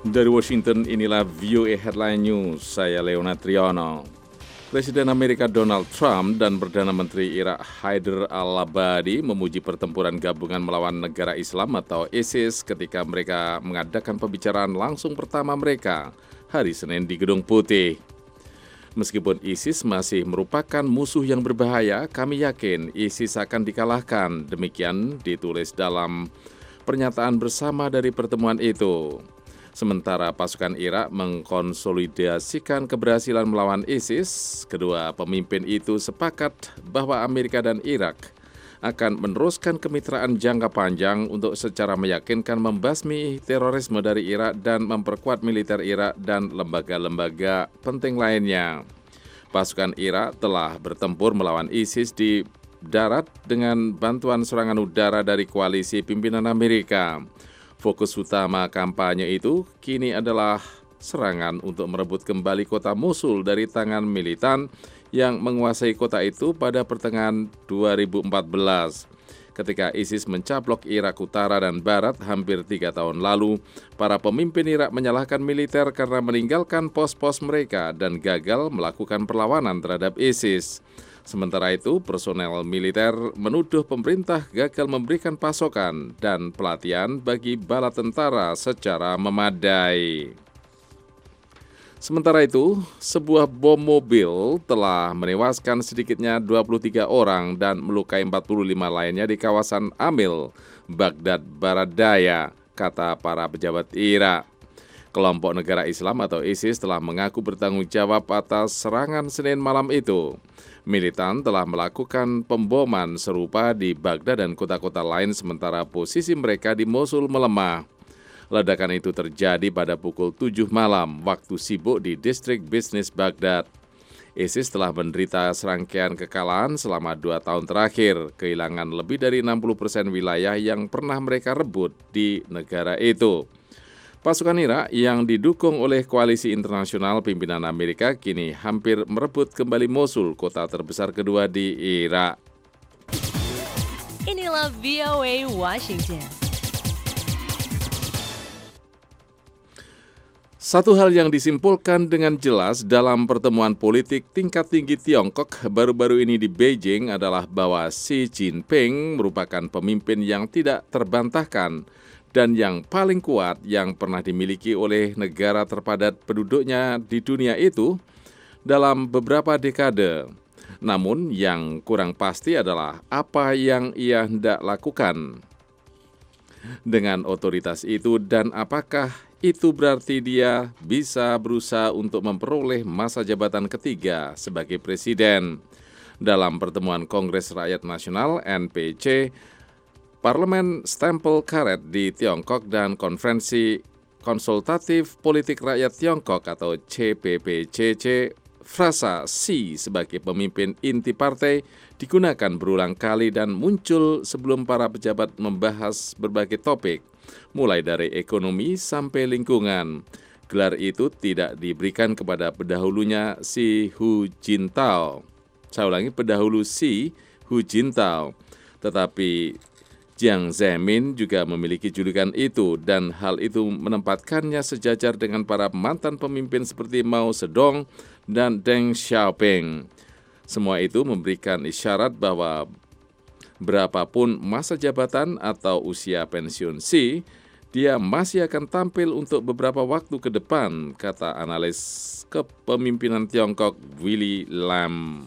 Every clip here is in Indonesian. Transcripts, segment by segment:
Dari Washington, inilah VOA Headline News. Saya Leonard Triono. Presiden Amerika Donald Trump dan Perdana Menteri Irak Haider al-Abadi memuji pertempuran gabungan melawan negara Islam atau ISIS ketika mereka mengadakan pembicaraan langsung pertama mereka hari Senin di Gedung Putih. Meskipun ISIS masih merupakan musuh yang berbahaya, kami yakin ISIS akan dikalahkan. Demikian ditulis dalam pernyataan bersama dari pertemuan itu. Sementara pasukan Irak mengkonsolidasikan keberhasilan melawan ISIS, kedua pemimpin itu sepakat bahwa Amerika dan Irak akan meneruskan kemitraan jangka panjang untuk secara meyakinkan membasmi terorisme dari Irak dan memperkuat militer Irak dan lembaga-lembaga penting lainnya. Pasukan Irak telah bertempur melawan ISIS di darat dengan bantuan serangan udara dari koalisi pimpinan Amerika. Fokus utama kampanye itu kini adalah serangan untuk merebut kembali kota Mosul dari tangan militan yang menguasai kota itu pada pertengahan 2014. Ketika ISIS mencaplok Irak Utara dan Barat hampir 3 tahun lalu, para pemimpin Irak menyalahkan militer karena meninggalkan pos-pos mereka dan gagal melakukan perlawanan terhadap ISIS. Sementara itu, personel militer menuduh pemerintah gagal memberikan pasokan dan pelatihan bagi bala tentara secara memadai. Sementara itu, sebuah bom mobil telah menewaskan sedikitnya 23 orang dan melukai 45 lainnya di kawasan Amil, Baghdad Barat Daya, kata para pejabat Irak. Kelompok negara Islam atau ISIS telah mengaku bertanggung jawab atas serangan Senin malam itu. Militan telah melakukan pemboman serupa di Baghdad dan kota-kota lain sementara posisi mereka di Mosul melemah. Ledakan itu terjadi pada pukul 7 malam waktu sibuk di distrik bisnis Baghdad. ISIS telah menderita serangkaian kekalahan selama 2 tahun terakhir, kehilangan lebih dari 60% wilayah yang pernah mereka rebut di negara itu. Pasukan Irak yang didukung oleh koalisi internasional pimpinan Amerika kini hampir merebut kembali Mosul, kota terbesar kedua di Irak. Inilah VOA Washington. Satu hal yang disimpulkan dengan jelas dalam pertemuan politik tingkat tinggi Tiongkok baru-baru ini di Beijing adalah bahwa Xi Jinping merupakan pemimpin yang tidak terbantahkan dan yang paling kuat yang pernah dimiliki oleh negara terpadat penduduknya di dunia itu dalam beberapa dekade. Namun yang kurang pasti adalah apa yang ia hendak lakukan dengan otoritas itu dan apakah itu berarti dia bisa berusaha untuk memperoleh masa jabatan ketiga sebagai presiden. Dalam pertemuan Kongres Rakyat Nasional NPC, Parlemen Stempel Karet di Tiongkok dan Konferensi Konsultatif Politik Rakyat Tiongkok atau CPPCC, frasa Xi sebagai pemimpin inti partai digunakan berulang kali dan muncul sebelum para pejabat membahas berbagai topik, mulai dari ekonomi sampai lingkungan. Gelar itu tidak diberikan kepada pendahulunya Xi Hu Jintao. Saya ulangi, pendahulu Xi Hu Jintao. Tetapi Jiang Zemin juga memiliki julukan itu dan hal itu menempatkannya sejajar dengan para mantan pemimpin seperti Mao Zedong dan Deng Xiaoping. Semua itu memberikan isyarat bahwa berapapun masa jabatan atau usia pensiun Xi, dia masih akan tampil untuk beberapa waktu ke depan, kata analis kepemimpinan Tiongkok Willy Lam.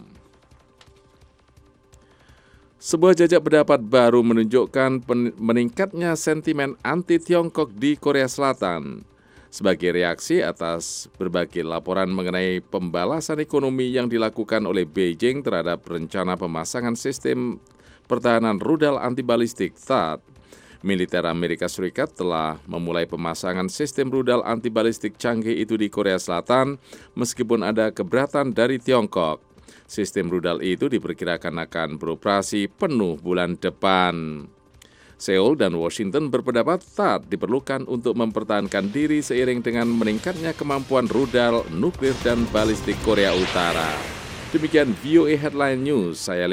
Sebuah jajak pendapat baru menunjukkan meningkatnya sentimen anti-Tiongkok di Korea Selatan. Sebagai reaksi atas berbagai laporan mengenai pembalasan ekonomi yang dilakukan oleh Beijing terhadap rencana pemasangan sistem pertahanan rudal antibalistik THAAD, militer Amerika Serikat telah memulai pemasangan sistem rudal antibalistik canggih itu di Korea Selatan meskipun ada keberatan dari Tiongkok. Sistem rudal itu diperkirakan akan beroperasi penuh bulan depan. Seoul dan Washington berpendapat THAAD diperlukan untuk mempertahankan diri seiring dengan meningkatnya kemampuan rudal, nuklir, dan balistik Korea Utara. Demikian VOA Headline News, saya